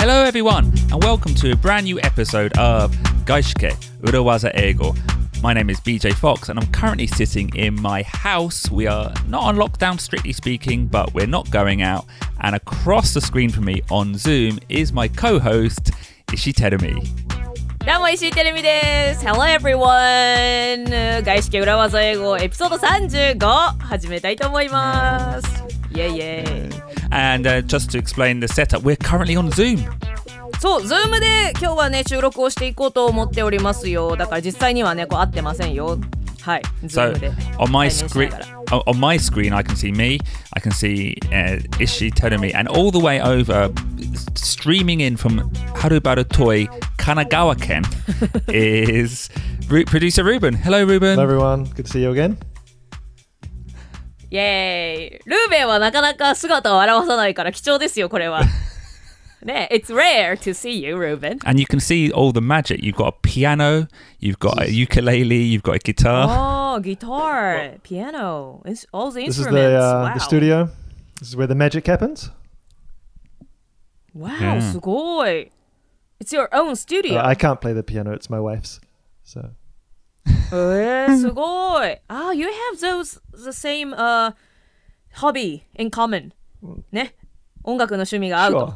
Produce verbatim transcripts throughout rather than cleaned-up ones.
Hello everyone, and welcome to a brand new episode of Gaishike Urawaza Eigo. My name is B J Fox, and I'm currently sitting in my house. We are not on lockdown, strictly speaking, but we're not going out. And across the screen from me on Zoom is my co-host, Ishii Terumi. どうも石井てるみです。Hello everyone! 外資系裏技英語エピソードさんじゅうご始めたいと思います。イェイイェイ。 And、uh, just to explain the setup, we're currently on Zoom. そう、Zoom で今日はね収録をしていこうと思っておりますよ。だから実際にはねこう会ってませんよ。はい、Zoom で。 So on my screen, on my screen, I can see me, I can see uh, Ishii Terumi, and all the way over, streaming in from Harubaru Toi, Kanagawa Ken, is Ru- producer Ruben. Hello, Ruben. Hello, everyone. Good to see you again. イェーイ。ルーベンはなかなか姿を現さないから貴重ですよこれは。ね、It's rare to see you, Ruben. And you can see all the magic. You've got a piano, you've got a ukulele, you've got a guitar. Oh, guitar, piano, it's all the This instruments. is the, uh, wow. the studio. This is where the magic happens. Wow, Yeah. すごい。It's your own studio. Uh, I can't play the piano. It's my wife's. So. えー、すごい。Ah, you have those the same uh, hobby in common. ね、音楽の趣味が合うと。 Sure.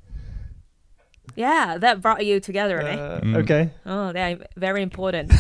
Yeah, that brought you together, ね。 Uh, Mm. Okay. Oh, they're very important.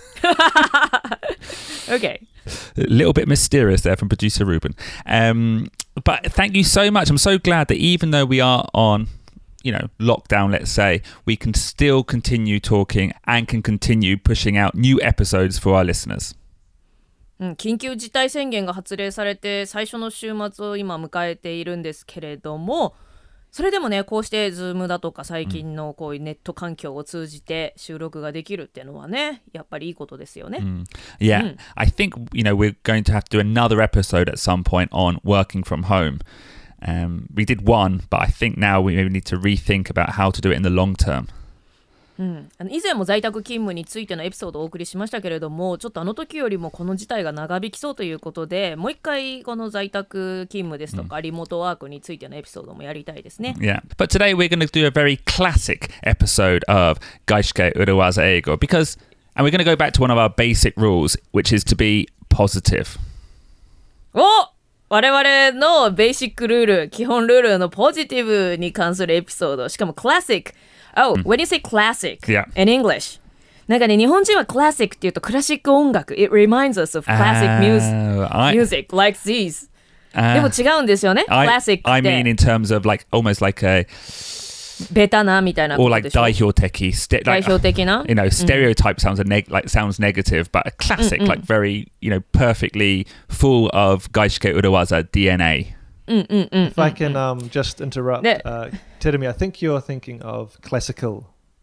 Okay. A little bit mysterious there from producer Ruben. Um, but thank you so much. I'm so glad that even though we are on, you know, lockdown, let's say, we can still continue talking and can continue pushing out new episodes for our listeners. うん、緊急事態宣言が発令されて最初の週末を今迎えているんですけれども、それでもねこうして Zoom だとか最近のこういうネット環境を通じて収録ができるっていうのはねやっぱりいいことですよね。 Mm. Yeah, Mm. I think, you know, we're going to have to do another episode at some point on working from home. Um, we did one, but I think now we maybe need to rethink about how to do it in the long term. うん、あの以前も在宅勤務についてのエピソードをお送りしましたけれども、ちょっとあの時よりもこの事態が長引きそうということでもう一回この在宅勤務ですとか、うん、リモートワークについてのエピソードもやりたいですね。 Yeah, but today we're going to do a very classic episode of Gaishike Urawaza Eigo because, and we're going to go back to one of our basic rules, which is to be positive. お我々のベーシックルール、基本ルールのポジティブに関するエピソード、しかもクラシック。Oh, when you say classic Yeah. in English, なんかね、日本人はクラシックって言うとクラシック音楽。It reminds us of classic music, Oh, I, music like these. uh, でも違うんですよね。 I, クラシックって。 I mean in terms of like, almost like a, ベタなみたいなこ or と like でしょ。 daihyo-teki, ste- 代 like, 表的な you know, stereotype sounds a neg- like sounds negative, but a classic, like very, you know, perfectly full of Gaishike Urawaza D N A. うんうんうん。 If I can um, just interrupt, Yeah. uh, Terumi, I think you're thinking of classical.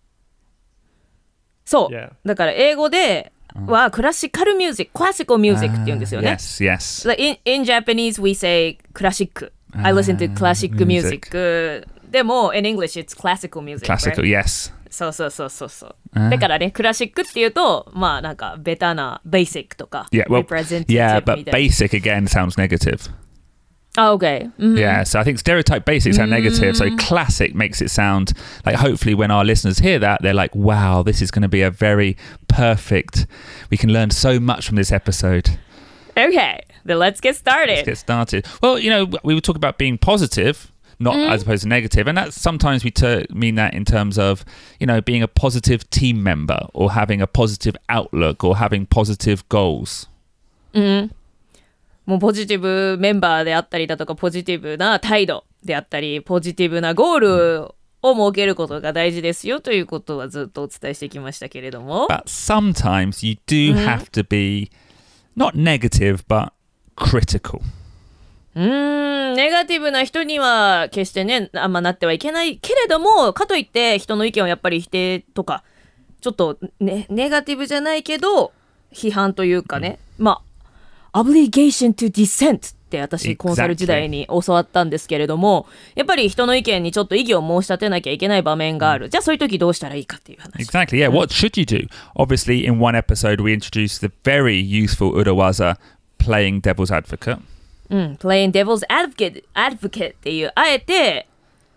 そう。 Yeah. だから英語ではクラシカルミュージック、クラシカルミュージックって言うんですよね。 Yes, yes. Like in, in Japanese we say クラシック。I listen to classic music. でも in English it's classical music. Classical, right? yes. そうそうそうそうそう。だからね、クラシックっていうと、まあなんかベタな basic とか Yeah, well, representative yeah, み but たいな。 basic again sounds negative. Ah, okay. Mhm. Yeah, so I think stereotype basic sound negative, so classic makes it sound like hopefully when our listeners hear that, they're like, wow, this is going to be a very perfect, we can learn so much from this episode. Okay, then let's get started. Let's get started. Well, you know, we were talking about being positive, not as opposed to negative, and that's sometimes we ter- mean that in terms of, you know, being a positive team member or having a positive outlook or having positive goals. もうポジティブメンバーであったりだとかポジティブな態度であったりポジティブなゴールを設けることが大事ですよということはずっとお伝えしてきましたけれども But sometimes you do have to be not negative but critical. うーんネガティブな人には決してねあんまなってはいけないけれどもかといって人の意見をやっぱり否定とかちょっと、ね、ネガティブじゃないけど批判というかね、まあobligation to dissent って私コンサル時代に教わったんですけれども、やっぱり人の意見にちょっと異議を申し立てなきゃいけない場面がある。じゃあそういう時どうしたらいいかっていう話。 Exactly, yeah. What should you do? Obviously, in one episode, we introduced the very useful Urawaza playing devil's advocate. うん、playing devil's advocate, advocate っていう、あえて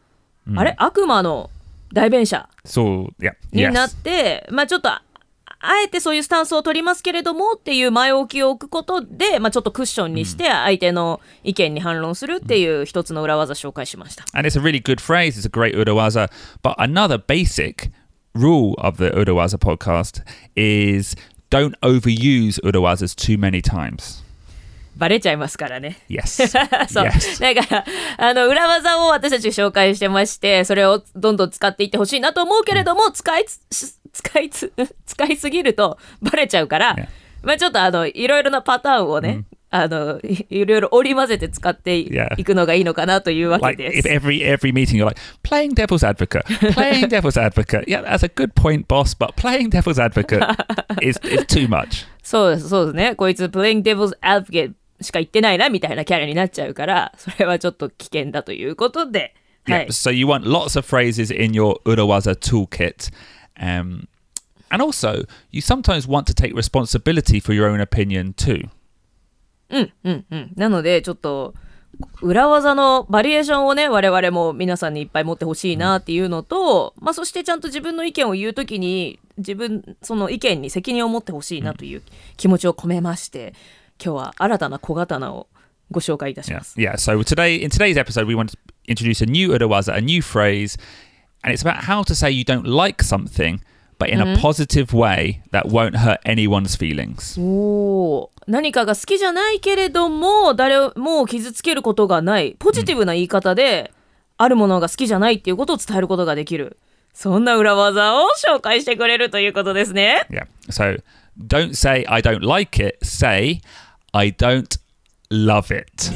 あれ悪魔の代弁者 So, yeah. になっ Yes. て、まあちょっとああえてそういうスタンスを取りますけれどもっていう前置きを置くことで、まあ、ちょっとクッションにして相手の意見に反論するっていう一つの裏技紹介しました。 And it's a really good phrase. It's a great urawaza. But another basic rule of the urawaza podcast is don't overuse urawazas too many times. バレちゃいますからね。 Yes. そう。 Yes. だから、あの、裏技を私たち紹介してまして、それをどんどん使っていってほしいなと思うけれども、使いつ、使いつ、使いすぎるとバレちゃうから、 Yeah. まあちょっとあの、いろいろなパターンをね、あの、い、いろいろ織り交ぜて使ってい Yeah. くのがいいのかなというわけ Like で if す。 every every meeting you're like playing devil's advocate, playing devil's advocate. Yeah, that's a good point, boss. But playing devil's advocate is is too much. そうです、そうですね。こいつ、playing devil's advocate しか言ってないなみたいなキャラになっちゃうから、それはちょっと危険だということで。は Yeah. い。 So you want lots of phrases in your urawaza toolkit. Um, and also, you sometimes want to take responsibility for your own opinion too. うんうんうん。なので、ちょっと、裏技のバリエーションをね、我々も皆さんにいっぱい持ってほしいなっていうのと、まあそしてちゃんと自分の意見を言うときに、自分、その意見に責任を持ってほしいなという気持ちを込めまして、今日は新たな小刀をご紹介いたし Yeah. ます。 Yeah. So today, in today's episode, we want to introduce a new urawaza, a new phrase, and it's about how to say you don't like something, but in a positive way that won't hurt anyone's feelings. おー、何かが好きじゃないけれども誰も傷つけることがないポジティブな言い方で、あるものが好きじゃないっていうことを伝えることができる、そんな裏技を紹介してくれるということですね。 Yeah. So don't say I don't like it. Say I don't love it.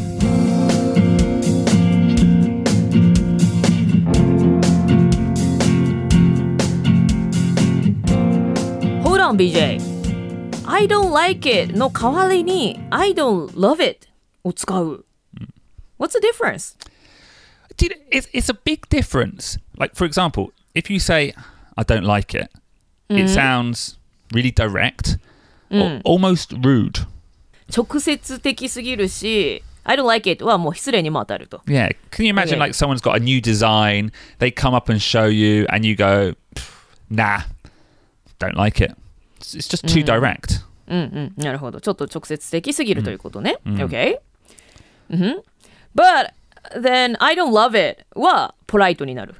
Hold on, ビージェー. I don't like it の代わりに I don't love it を使う。What's the difference? Dude, It's, it's a big difference. Like, for example, if you say I don't like it, it sounds really direct or almost rude. 直接的すぎるし I don't like it はもう失礼にも当たると。 Yeah. Can you imagine Okay. like someone's got a new design, they come up and show you and you go, nah, don't like it. It's, it's just too direct. うんうん、なるほど。ちょっと直接的すぎるということね。Okay? うん。But then I don't love it はポライトになる。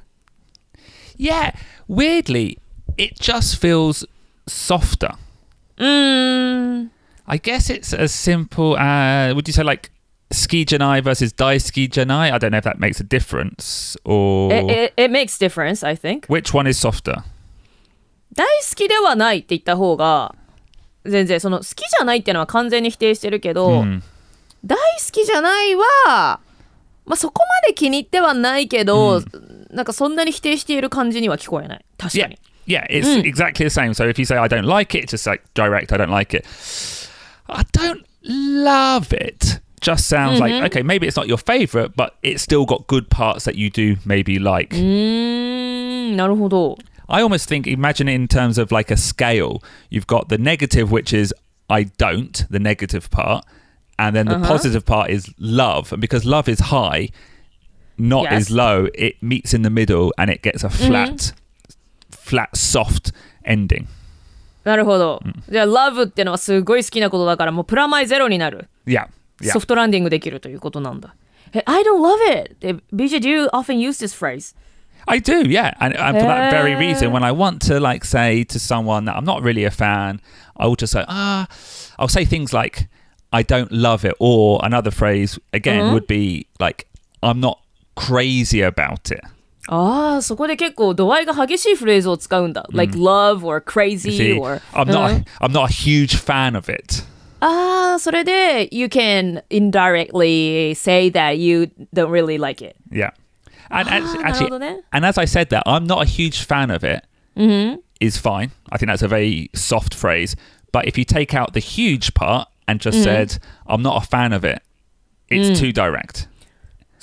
Yeah. Weirdly, it just feels softer. うーん。 I guess it's as simple as, would you say like ski janai versus dai ski janai? I don't know if that makes a difference or It, it, it makes difference, I think. which one is softer? 大好きではないって言った方が全然その好きじゃないっていうのは完全に否定してるけど、 Mm. 大好きじゃないは、まあ、そこまで気に入ってはないけど、なんかそんなに否定している感じには聞こえない。確か Yeah. に。 Yeah, it's exactly the same. So if you say I don't like it, it's just like direct, I don't like it. I don't love it. Just sounds like, okay, maybe it's not your favorite, but it's still got good parts that you do maybe like. うーん、なるほど。 I almost think, imagine it in terms of like a scale. You've got the negative, which is I don't, the negative part. And then the Uh-huh. positive part is love. And because love is high, not Yes. is low, it meets in the middle and it gets a flat, flat, soft ending. なるほど。じゃあ、love ってのはすごい好きなことだから、もうプラマイゼロになる。 Yeah. Yeah. ソフトランディングできるということなんだ。え、I don't love it! で ビージェー, do you often use this phrase? I do, yeah. And, and for that very reason, Uh. when I want to like say to someone that I'm not really a fan, I will just say, ah, I'll say things like, I don't love it. Or another phrase, again, would be like, I'm not crazy about it. ああ、そこで結構度合いが激しいフレーズを使うんだ。like love or You crazy see, or... I'm not, I'm not a huge fan of it. ああ、それで you can indirectly say that you don't really like it. Yeah. And, and Ah, actually, なるほどね。 and as I said that, I'm not a huge fan of it is fine. I think that's a very soft phrase. But if you take out the huge part and just said, I'm not a fan of it, it's too direct.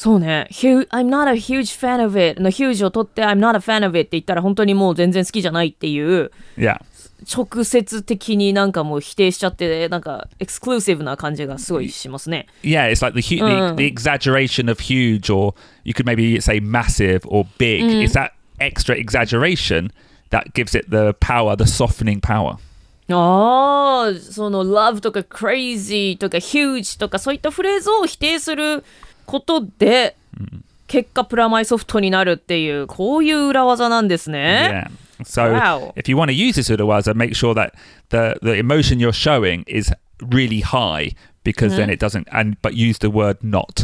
そうね。Hu- I'm not a huge fan of it の huge を取って I'm not a fan of it って言ったら本当にもう全然好きじゃないっていう Yeah. 直接的になんかもう否定しちゃってなんかエクスクルーシブな感じがすごいしますね。 Yeah, it's like the, hu- the the exaggeration of huge, or you could maybe say massive or big. It's that extra exaggeration that gives it the power, the softening power. ああ、その love とか crazy とか huge とかそういったフレーズを否定することで、結果プラマイソフトになるっていうこういう裏技なんですね。 Yeah. So Wow. if you want to use this urawaza, make sure that the the emotion you're showing is really high, because then it doesn't. And but use the word not.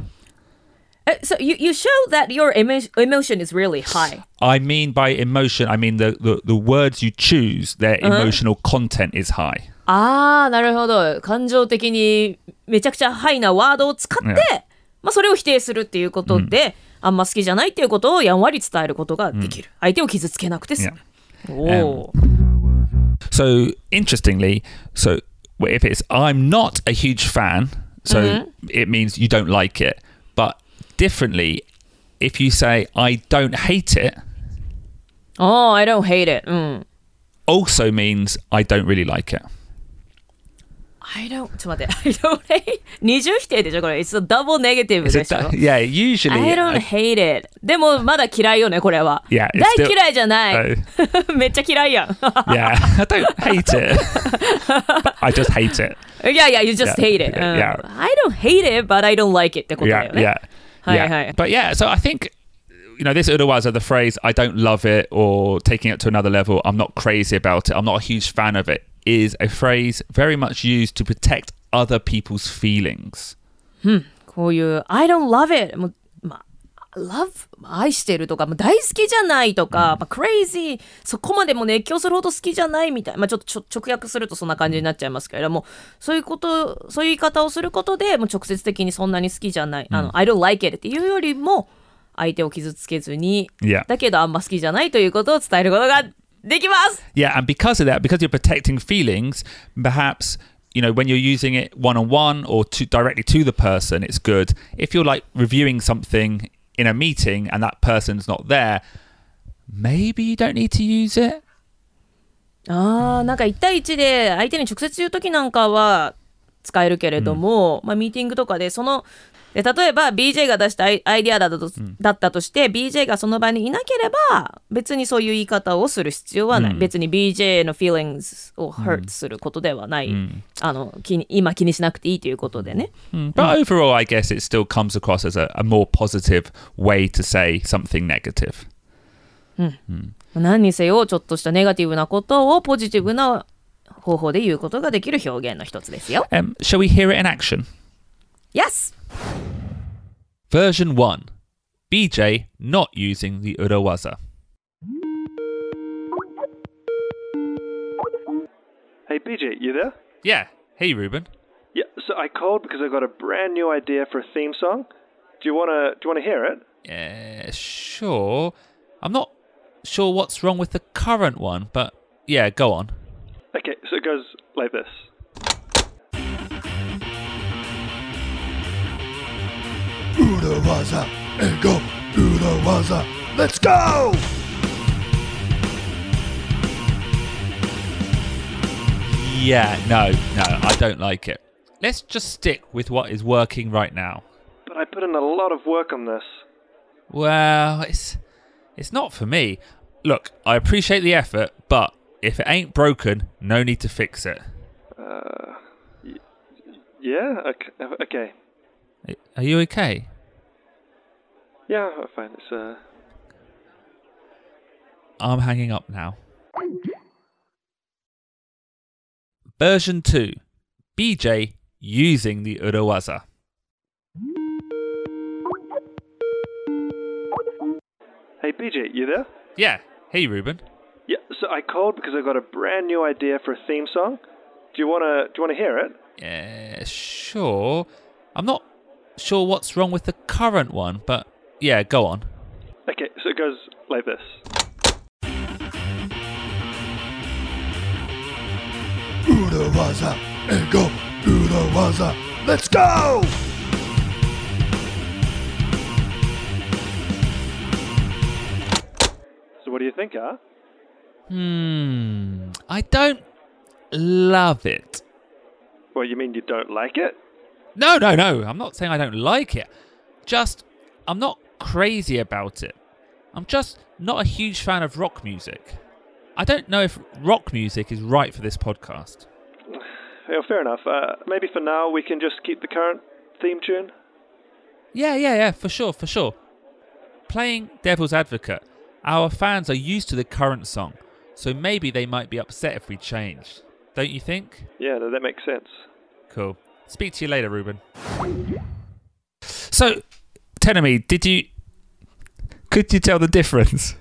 Uh, So you, you show that your emo- emotion is really high. I mean by emotion, I mean the the, the words you choose, their emotional content is high. ああ、なるほど。感情的にめちゃくちゃハイなワードを使って、 Yeah. まあそれを否定するっていうことで、あんま好きじゃないっていうことをやんわり伝えることができる。相手を傷つけなくて済む。おー。 So interestingly, so if it's I'm not a huge fan, so it means you don't like it. But differently, if you say I don't hate it, ああ、I don't hate it. うん。 also means I don't really like it. I don't ちょっと待って。I don't hate 二重否定でしょこれ。It's a double negative Is で it しょ that- yeah, usually. I don't hate it. でもまだ嫌いよねこれは。 Yeah, it's 大 still- 嫌いじゃない。めっちゃ嫌いやん。 Yeah, I don't hate it. I just hate it. いやいや、you just Yeah, hate it. うん yeah. I don't hate it, but I don't like it ってことだ Yeah, よね。 yeah, はい yeah. はい。 But yeah, so I think, you know, this urawaza, the phrase "I don't love it" or taking it to another level, "I'm not crazy about it," "I'm not a huge fan of it," is a phrase very much used to protect other people's feelings. こういう I don't love it もうまあ love 愛してるとかもう大好きじゃないとか、まあ、crazy そこまでも熱狂するほど好きじゃないみたいな、まあ、ちょっとちょ直訳するとそんな感じになっちゃいますけれども、そういうことそういう言い方をすることでもう直接的にそんなに好きじゃない、あの I don't like it っていうよりも相手を傷つけずに、 Yeah. だけどあんま好きじゃないということを伝えることができます。 Yeah, and because of that, because you're protecting feelings, perhaps, you know, when you're using it one-on-one or to directly to the person, it's good. If you're like reviewing something in a meeting and that person's not there, maybe you don't need to use it. あーなんかいち対いちで相手に直接言うときなんかは使えるけれども、まあ、ミーティングとかでそので例えば ビージェー が出したアイアイディアだと、だったとして ビージェー がその場にいなければ別にそういう言い方をする必要はない、別に ビージェー の feelings を hurt することではない、あの気に今気にしなくていいということでね、 But overall, I guess it still comes across as a, a more positive way to say something negative. 何にせよちょっとしたネガティブなことをポジティブな方法で言うことができる表現の一つですよ。 Um, shall we hear it in action? Yes! Version one. B J not using the urawaza. Hey, B J, you there? Yeah. Hey, Ruben. Yeah, so I called because I got a brand new idea for a theme song. Do you wanna do you wanna hear it? Yeah, sure. I'm not sure what's wrong with the current one, but yeah, go on. Okay, so it goes like this. Urawaza, ego, Urawaza, let's go! Yeah, no, no, I don't like it. Let's just stick with what is working right now. But I put in a lot of work on this. Well, it's it's not for me. Look, I appreciate the effort, but if it ain't broken, no need to fix it. Uh, y- yeah, okay, okay. Are you okay? Yeah, fine. It's uh. I'm hanging up now. Version two. B J using the urawaza. Hey, B J, you there? Yeah. Hey, Ruben. Yeah, so I called because I got a brand new idea for a theme song. Do you wanna do you wanna hear it? Yeah, sure. I'm not sure what's wrong with the current one, but yeah, go on. Okay, so it goes like this. Urawaza, ego, Urawaza, let's go! So what do you think, huh? Hmm. I don't love it. Well, you mean you don't like it? No, no, no. I'm not saying I don't like it. Just, I'm not crazy about it. I'm just not a huge fan of rock music. I don't know if rock music is right for this podcast. Yeah, fair enough. Uh, maybe for now we can just keep the current theme tune. Yeah, yeah, yeah, for sure, for sure. Playing Devil's Advocate, our fans are used to the current song, so maybe they might be upset if we change. Don't you think? Yeah, no, that makes sense. Cool. Speak to you later, Ruben. So, tell me, did you... Could you tell the difference?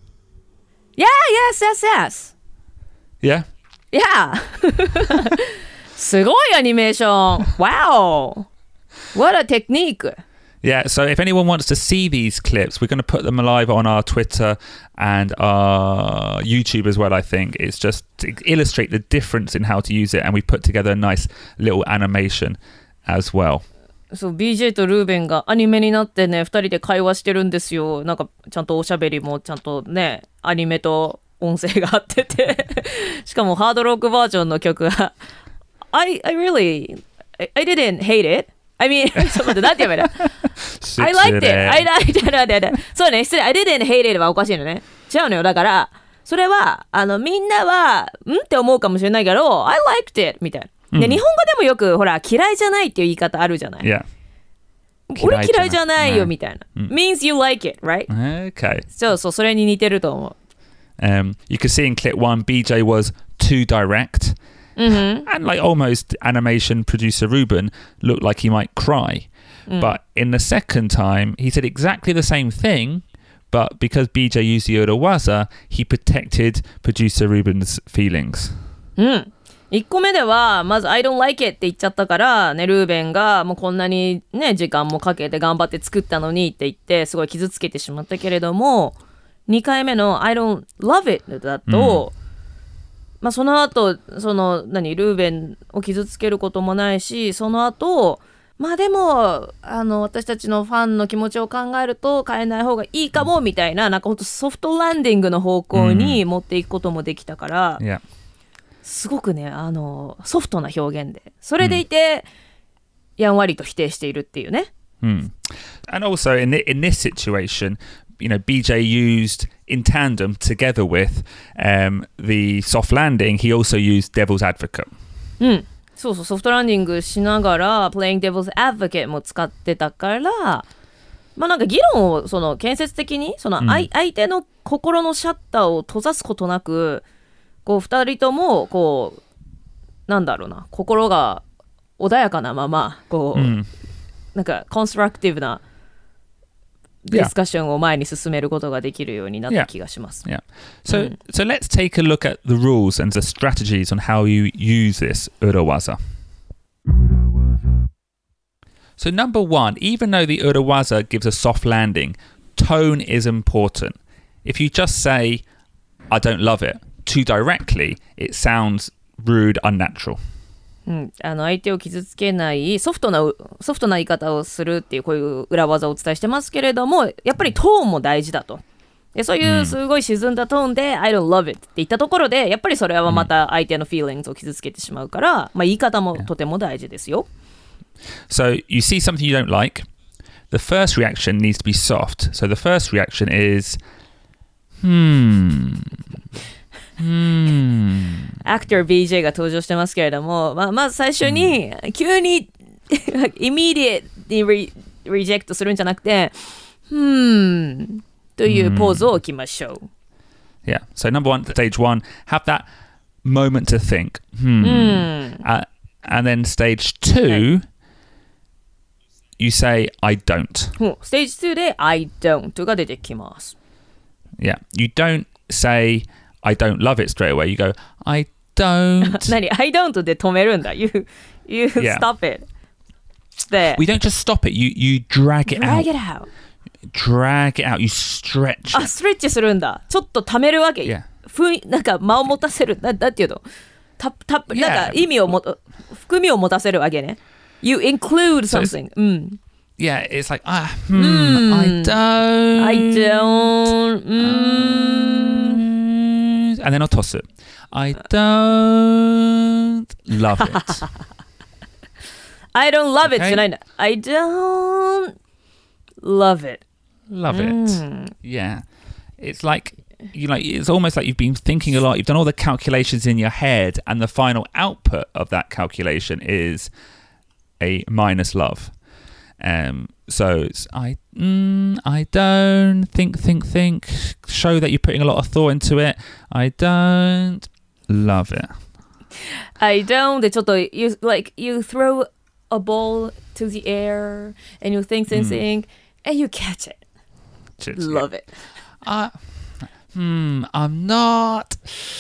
Yeah, yes, yes, yes. Yeah? Yeah. すごいアニメーション。Wow. What a technique. Yeah, so if anyone wants to see these clips, we're going to put them live on our Twitter and our YouTube as well, I think. It's just to illustrate the difference in how to use it, and we put together a nice little animation as well. そう ビージェー とルーベンがアニメになってねふたりで会話してるんですよ。なんかちゃんとおしゃべりもちゃんとねアニメと音声が合っててしかもハードロックバージョンの曲が I, I really I, I didn't hate it. I mean ちょっと待ってなんて言えばいいの I liked it. I liked it. そうね失礼 I didn't hate it はおかしいのね。違うのよだからそれはあのみんなはんって思うかもしれないけど I liked it みたいな。で、日本語でもよくほら嫌いじゃないっていう言い方あるじゃない。 Yeah. 俺嫌いじゃないよみたいな。means you like it, right? Okay. そうそうそれに似てると思う。 Um, you could see in clip one, B J was too direct, mm-hmm. and like almost animation producer Ruben looked like he might cry. Mm. But in the second time, he said exactly the same thing, but because B J used the Urawaza, he protected producer Ruben's feelings. うん。いっこめではまず I don't like it って言っちゃったからねルーベンがもうこんなにね時間もかけて頑張って作ったのにって言ってすごい傷つけてしまったけれどもにかいめの I don't love it だと、うんまあ、その後その何ルーベンを傷つけることもないしその後まあでもあの私たちのファンの気持ちを考えると変えない方がいいかもみたいななんかほんとソフトランディングの方向に持っていくこともできたから、 うん yeah. すごくねあのソフトな表現でそれでいて、うん、やんわりと否定しているっていうね。 Hmm. And also in in this situation, you know, B J used in tandem together with um, the soft landing. He also used Devil's Advocate. うん、そうそうソフトランディングしながら Playing Devil's Advocate も使ってたから、まあなんか議論をその建設的にその相、うん、相手の心のシャッターを閉ざすことなく。こうふたりともこうなんだろうな心が穏やかなままこう、うん、なんかコンストラクティブなディスカッションを前に進めることができるようになった気がします。 Yeah. Yeah. So,、うん、so let's take a look at the rules and the strategies on how you use this Urawaza. So number one, even though the Urawaza gives a soft landing, tone is important. If you just say, I don't love it,too directly, it sounds rude, unnatural. うん、あの相手を傷つけないソフトなソフトな言い方をするっていうこういう裏技をお伝えしてますけれどもやっぱりトーンも大事だとでそういうすごい沈んだトーンで、うん、I don't love it って言ったところでやっぱりそれはまた相手の feelings を傷つけてしまうから、まあ、言い方もとても大事ですよ。 So you see something you don't like, the first reaction needs to be soft. So the first reaction is hmm アクター ビージェー が登場してますけれども、まあ、まず最初に、うん、急にimmediate に re- reject するんじゃなくて hmm というポーズを置きましょう。 Yeah, so number one, stage one, have that moment to think. Hmm. Mm. Uh, and then stage two, you say, I don't. ステージツーで I don't が出てきます。 Yeah, you don't say, I don't love it straight away. You go, I don't. 何 I don't で止めるんだ。You, you yeah. stop it. で We don't just stop it. You, you drag it drag out. it out. Drag it out. You stretch it. あ、ストレッチするんだ。ちょっと溜めるわけ。 Yeah. ふんなんか間を持たせる。な、なんていうのたたなんか意味をも含みを持たせるわけね。You include something. So うん。 Yeah, it's like, ah, hmm, mm. I don't. I don't. Mm. and then otosu. I don't love it. I don't love it Okay. じゃないんだ。I don't love it. Love Mm. it. Yeah. It's like, you know, it's almost like you've been thinking a lot. You've done all the calculations in your head, and the final output of that calculation is a minus love. Um, so it's, I, mm, I don't think, think, think. Show that you're putting a lot of thought into it. I don't love it. I don't でちょっと you like you throw a ball to the air and you think think think and you catch it. Just, Love it. Uh, hmm, I'm not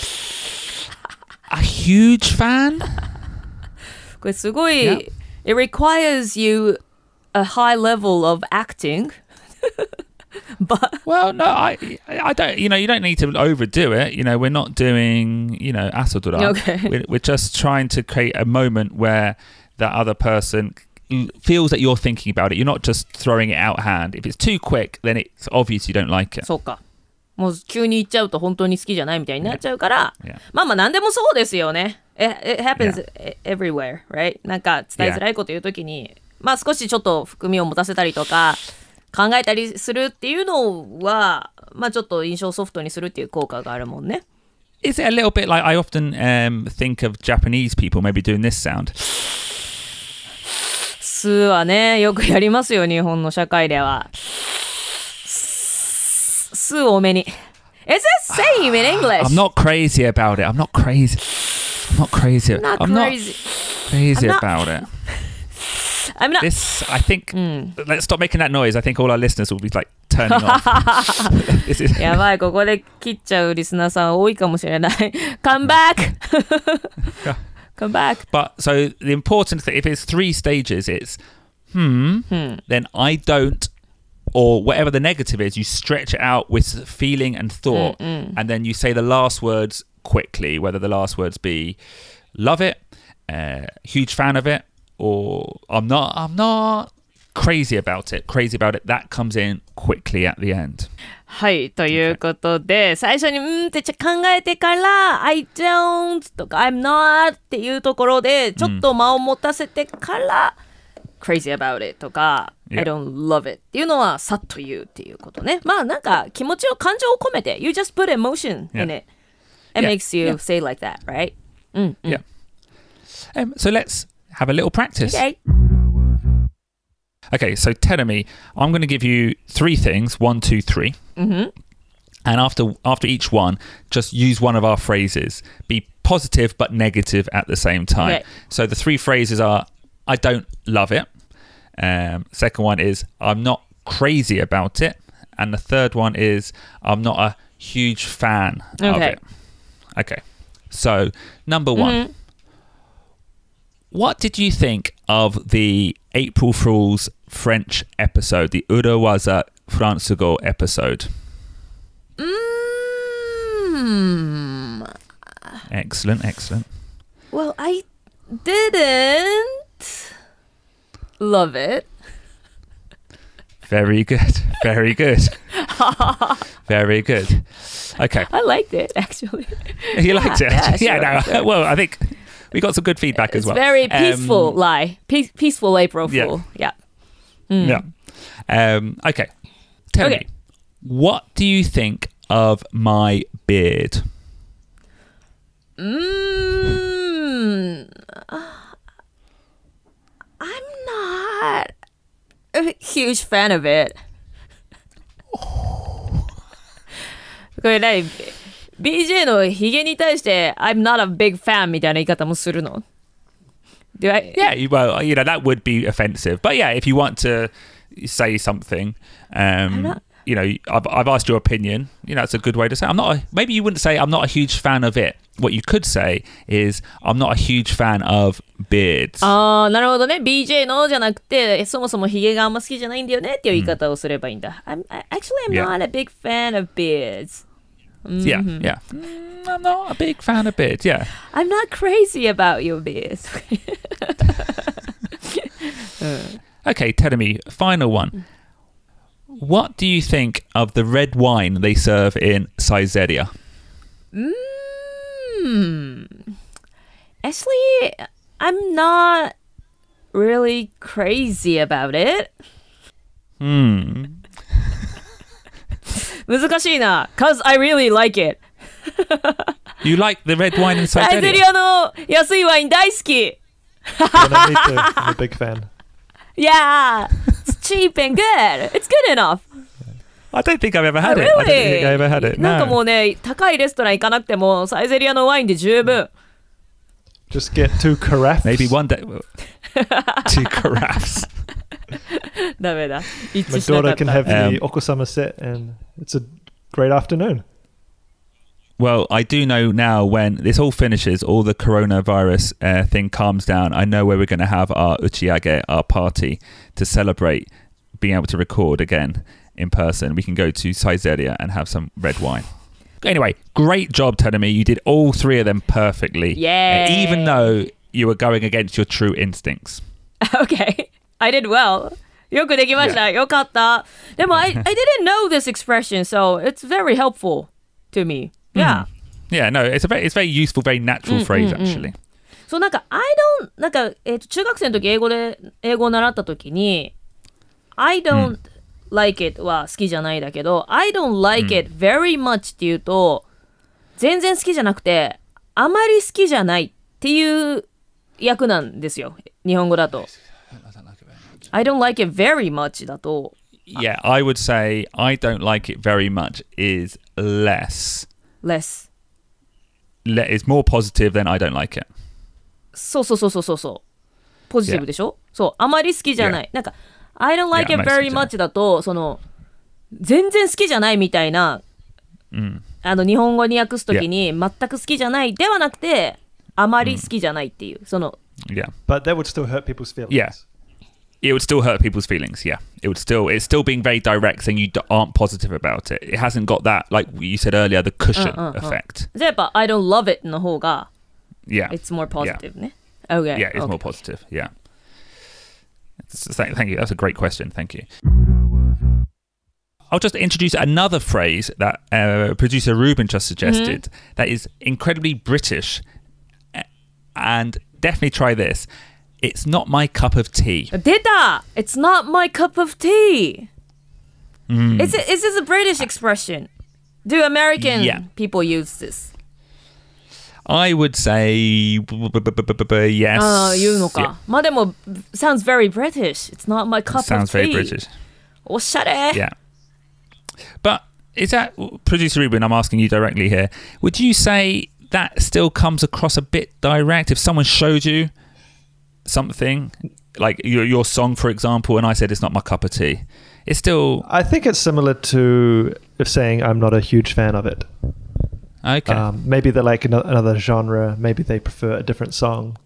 a huge fan. これすごい Yeah. it requires you a high level of acting. But Well, no, I, I don't. You know, you don't need to overdo it. You know, we're not doing, you know, asodora. Okay. We're, we're just trying to create a moment where that other person l- feels that you're thinking about it. You're not just throwing it out hand. If it's too quick, then it's obvious you don't like it. そうか。もう急に言っちゃうと本当に好きじゃないみたいになっちゃうから、 Yeah. まあまあ何でもそうですよね。It, it happens everywhere, right? なんか伝えづらいこと言うときに、まあ少しちょっと含みを持たせたりとか考えたりするっていうのは、まあちょっと印象ソフトにするっていう効果があるもんね。 Is it a little bit like I often um, think of Japanese people maybe doing this sound? スはね、よくやりますよ、日本の社会では。ス多めに。It's the same in English. I'm not crazy about it. I'm not crazy. I'm not crazy. Not I'm crazy. not crazy I'm not- about it. I'm not. This, I think, let's stop making that noise. I think all our listeners will be like turning off. This is, やばい、ここで切っちゃうリスナーさん多いかもしれない。Come back! Come back! but so the important thing, if it's three stages, it's hmm, then I don't, or whatever the negative is, you stretch it out with feeling and thought, and then you say the last words quickly, whether the last words be love it, uh, huge fan of it, or I'm not, I'm not crazy about it, crazy about it. That comes in quickly at the end. はい、ということで、最初にうんってちょ考えてから、I don't とか I'm not っていうところで、ちょっと間を持たせてから、crazy about it とか、 Yeah. I don't love it っていうのはさっと言うっていうことね。まあなんか気持ちを感情を込めて、You just put emotion in Yeah. it. It Yeah. makes you Yeah. say like that, right? うん、うん。 Yeah. Um, so let's have a little practice. Okay. Okay, so Terumi, I'm going to give you three things, one, two, three. Mm-hmm. And after after each one, just use one of our phrases. Be positive but negative at the same time. Okay. So the three phrases are, I don't love it. Um, second one is, I'm not crazy about it. And the third one is, I'm not a huge fan of Okay. it. Okay. So, number one. Mm-hmm. What did you think of the April Fool's French episode, the Urawaza Fransugo episode? Mm. Excellent, excellent. Well, I didn't love it. Very good, very good. Very good. Okay. I liked it, actually. You liked it? yeah, sure, no. sure. Well, I think we got some good feedback It's as well. very peaceful Um, lie. Pe- peaceful April Yeah. Fool. Yeah. Yeah. Um, okay. Tell Okay. me, what do you think of my beard? Mm, I'm not a huge fan of it. これ何 ビージェー のヒゲに対して I'm not a big fan みたいな言い方もするの Do I? Yeah, you- well, you know, that would be offensive. But yeah, if you want to say something, um, not- you know, I've, I've asked your opinion. You know, it's a good way to say. I'm not. A, maybe you wouldn't say I'm not a huge fan of it. What you could say is I'm not a huge fan of beards. あーなるほどね ビージェー のじゃなくてそもそもヒゲがあんま好きじゃないんだよねっていう言い方をすればいいんだ、I'm, I- Actually I'm Yeah. not a big fan of beards. Yeah, yeah. Mm, I'm not a big fan of beards. Yeah. I'm not crazy about your beards. Okay, tell me, final one. What do you think of the red wine they serve in Caesarea? Mm, Hmm. Actually, I'm not really crazy about it. Hmm. 難しいな。Cause I really like it. You like the red wine in サイゼリ Siberia? アの安いワイン大好き。 Yeah, no, me too. I'm a big fan. Yeah, it's cheap and good. It's good enough. I don't think I've ever had it. Really? I don't think I ever had it. なんかも No. うね、高いレストラン行かなくてもサイゼリアのワインで十分。 Just get two carafes. Maybe one day. Two carafes. ダメだ。一 My 致しなか daughter っ can た。 have Um, the Okusama set, and it's a great afternoon. Well, I do know now when this all finishes, all the coronavirus uh, thing calms down, I know where we're going to have our uchiage, our party, to celebrate being able to record again in person. We can go to Sizeria and have some red wine. Anyway, great job, Tenemi. You did all three of them perfectly. Yay. Uh, even though you were going against your true instincts. Okay, I did well. よくできました。よかった。でも I, I didn't know this expression, so it's very helpful to me. Yeah. Yeah, no, it's a very, it's very useful, very natural phrase, actually. そうなんか I don't なんか、えーと中学生の時英語で英語を習った時に I don't like it は好きじゃないだけど I don't like it very much っていうと全然好きじゃなくてあまり好きじゃないっていう訳なんですよ日本語だと I don't like it very much だと Yeah, I would say I don't like it very much is less. less Le- It's more positive than I don't like it. そうそうそうそうそうそうポジティブでしょ、yeah. そうあまり好きじゃない、yeah. なんか I don't like Yeah, it very much だとその全然好きじゃないみたいな、 うん、 あの日本語に訳すときに、yeah. 全く好きじゃないではなくてあまり好きじゃないっていう、うん、その Yeah, but that would still hurt people's feelings. Yeah, it would still hurt people's feelings. Yeah, it would still it's still being very direct, saying you aren't positive about it. It hasn't got that, like you said earlier, the cushion uh, uh, effect. じゃあやっぱ I don't love it の方が Yeah, it's more positive ね。 Yeah. Okay. Yeah, it's okay. more positive. Yeah. Thank you. That's a great question. Thank you. I'll just introduce another phrase that uh, producer Ruben just suggested mm-hmm. that is incredibly British, and definitely try this. It's not my cup of tea. 出た! It's not my cup of tea. Mm. Is it, is this a British expression? Do American yeah. people use this? I would say yes. ああ、言うのか。Yeah. まあでも sounds very British. It's not my cup sounds of tea. Sounds very British. おしゃれ. Yeah. But is that, producer Ruben, I'm asking you directly here, would you say that still comes across a bit direct if someone showed you something, like your, your song, for example, and I said it's not my cup of tea? It's still... I think it's similar to if saying I'm not a huge fan of it. Okay. Um, maybe they like another, another genre. Maybe they prefer a different song.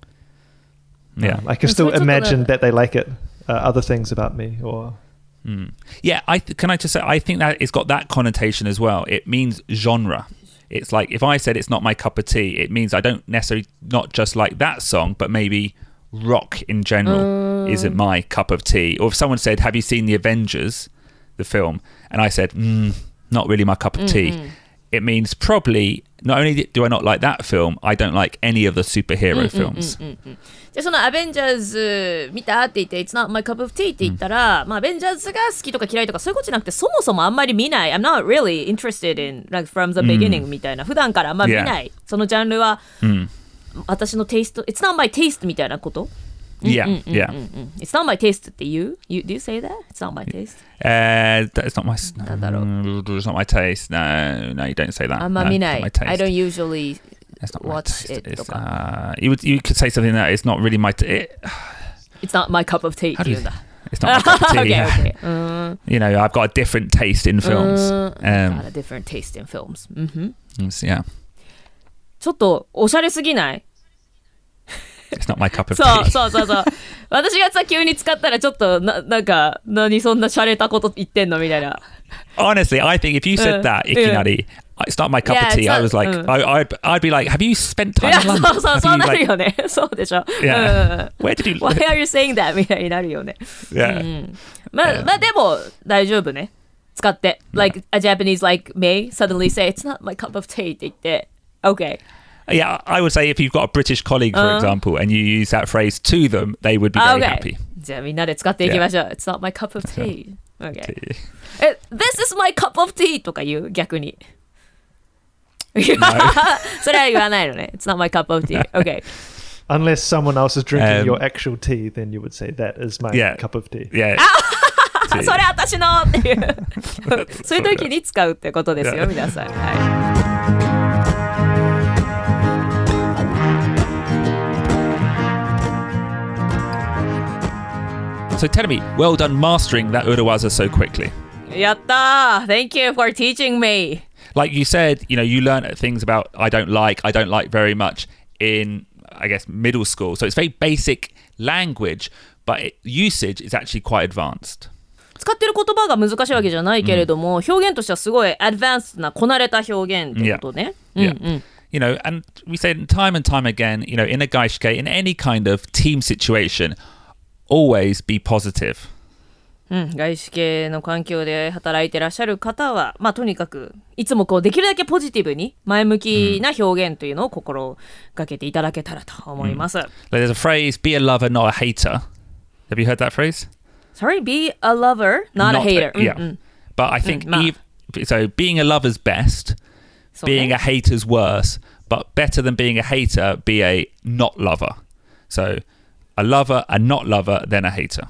Yeah. Um, I can still imagine that they like it. Uh, other things about me, or mm. yeah. I th- can I just say I think that it's got that connotation as well. It means genre. It's like if I said it's not my cup of tea, it means I don't necessarily not just like that song, but maybe rock in general um. isn't my cup of tea. Or if someone said, "Have you seen The Avengers, the film?" and I said, mm, "Not really my cup of tea." Mm-hmm. It means probably not only do I not like that film, I don't like any of the superhero films. でそのアベンジャーズ見たって言って It's not my cup of tea って言ったら、まあアベンジャーズが好きとか嫌いとかそういうことじゃなくてそもそもあんまり見ない I'm not really interested in like from the beginning みたいな普段からあんまり見ない、そのジャンルは私のテイスト It's not my taste みたいなこと Yeah, yeah. It's not my taste って言う you, Do you say that? It's not my taste? Uh, it's not my. No, it's not my taste. No, no, you don't say that. あんま見ない。 No, it's not my taste. I don't usually It's not watch it ととか。 Uh, you would you could say something that it's not really my. T- it, It's not my cup of tea って言うんだ。 It's not my cup of tea. okay, yeah. okay. Um, you know, I've got a different taste in films. Uh, um, got a different taste in films. Mm-hmm. Yeah. ちょっとおしゃれすぎない？ It's not my cup of そ tea. うそうそうそう。私がさ急に使ったらちょっとななんか何そんな洒落たこと言ってんのみたいな。 Honestly, I think if you said that, ikinari, it's not my cup Yeah, of tea. it's I was like, not- I, I'd, I'd be like, have you spent time いや in そう London? そう Have そう you, なる like- よね。そうでしょ。 Yeah. うん Where did you? Why are you saying that? みたいになるよね。 Yeah. うんまあまあでも大丈夫ね。使って。Like a Japanese like me suddenly say it's not my cup of tea って言って。Okay. Yeah, I would say if you've got a British colleague, for Uh. example, and you use that phrase to them, they would be very happy. じゃあみんなで使っていきましょう。It's not my cup of tea. Okay. え、This is my cup of tea とか言う逆に。それは言わないのね。It's not my cup of tea. Okay. Unless someone else is drinking Um, your actual tea, then you would say that is my Yeah. cup of tea. Yeah. それ私のっていうそういう時に使うってことですよ皆さん。はい。 So tell me, well done mastering that Urawaza so quickly. やったー Thank you for teaching me. Like you said, you know, you learn things about I don't like, I don't like very much in, I guess, middle school. So it's very basic language, but it, usage is actually quite advanced. 使ってる言葉が難しいわけじゃないけれども、表現としてはすごいアドバンスなこなれた表現ってことね。 Yeah. うんうん。 You know, and we say time and time again, you know, in a gaishke, in any kind of team situation, always be positive. うん、外資系の環境で働いてらっしゃる方は、まあとにかくいつもこうできるだけポジティブに前向きな表現というのを心がけていただけたらと思います。 Like there's a phrase, be a lover, not a hater. Have you heard that phrase? Sorry, be a lover, not, a hater. Yeah. うんうん But I think, うんまあ ev- so being a lover's best, そうね being a hater's worse, but better than being a hater, be a not lover. So a lover, a not lover, then a hater.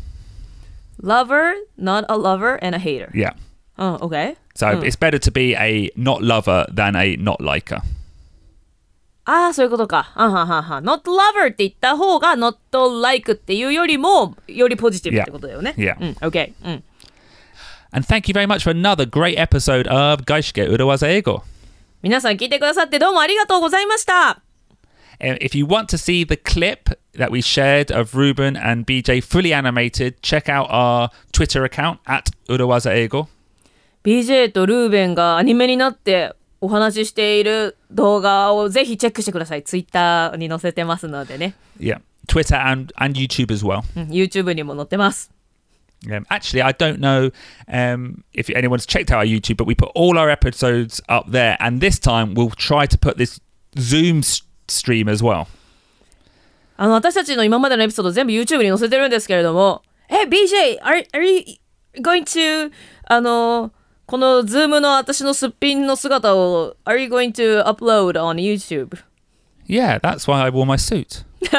Lover, not a lover, and a hater. Yeah. うん、OK? So it's better to be a not lover than a not liker. ああ、そういうことか。あははは。not lover って言った方が not like っていうよりもよりポジティブってことだよね。 Yeah. うん、OK。うん。 And thank you very much for another great episode of Gaishke Urawaza Eigo. 皆さん聞いてくださってどうもありがとうございました。 And if you want to see the clip that we shared of Ruben and B J fully animated, check out our Twitter account at Urawaza Eigo. ビージェー とルーベンがアニメになってお話ししている動画をぜひチェックしてください。ツイッターに載せてますのでね。 Yeah, Twitter and, and YouTube as well. うん、YouTube にも載ってます。 Um, actually, I don't know um, if anyone's checked out our YouTube, but we put all our episodes up there. And this time we'll try to put this Zoom s- stream as well. あの私たちの今までのエピソード全部 YouTube に載せてるんですけれども、え、ビージェー, are, are you going to あのこの Zoom の私のすっぴんの姿を Are you going to upload on YouTube? Yeah, that's why I wore my suit. Oh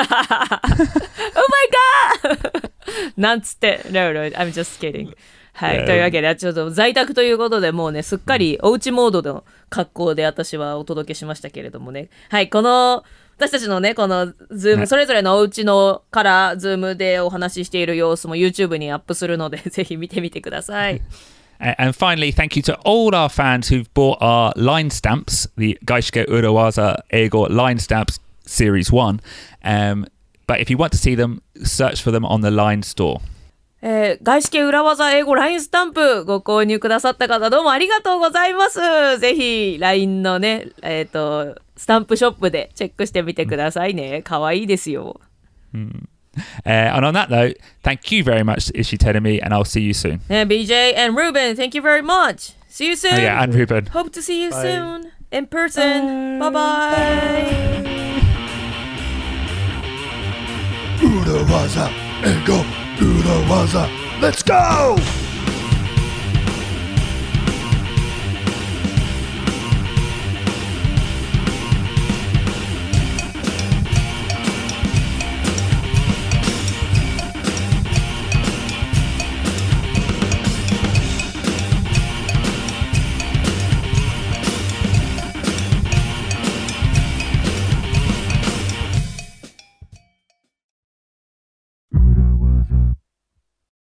my god! なんつって No, no, I'm just kidding. はい、 Yeah. というわけでちょっと在宅ということでもうねすっかりおうちモードの格好で私はお届けしましたけれどもね。はい、この私たちのねこの Zoom、 ね、 それぞれのお家のから Zoom でお話ししている様子も YouTube にアップするのでぜひ見てみてください。 And finally, thank you to all our fans who've bought our line stamps, the Gaishke Urawaza Eigo line stamps series one. Um, but if you want to see them, search for them on the Line store. えー、外資系裏技英語 ライン スタンプご購入くださった方どうもありがとうございます。ぜひ ライン のね、えっと、スタンプショップでチェックしてみてくださいね。かわいいですよ。 Mm. Uh, and on that note, thank you very much, Ishiterumi, and I'll see you soon. Yeah, B J and Ruben, thank you very much. See you soon. Oh, yeah, and Ruben. Hope to see you Bye. soon in person. Bye bye. Urawaza, Ego, Urawaza, let's go!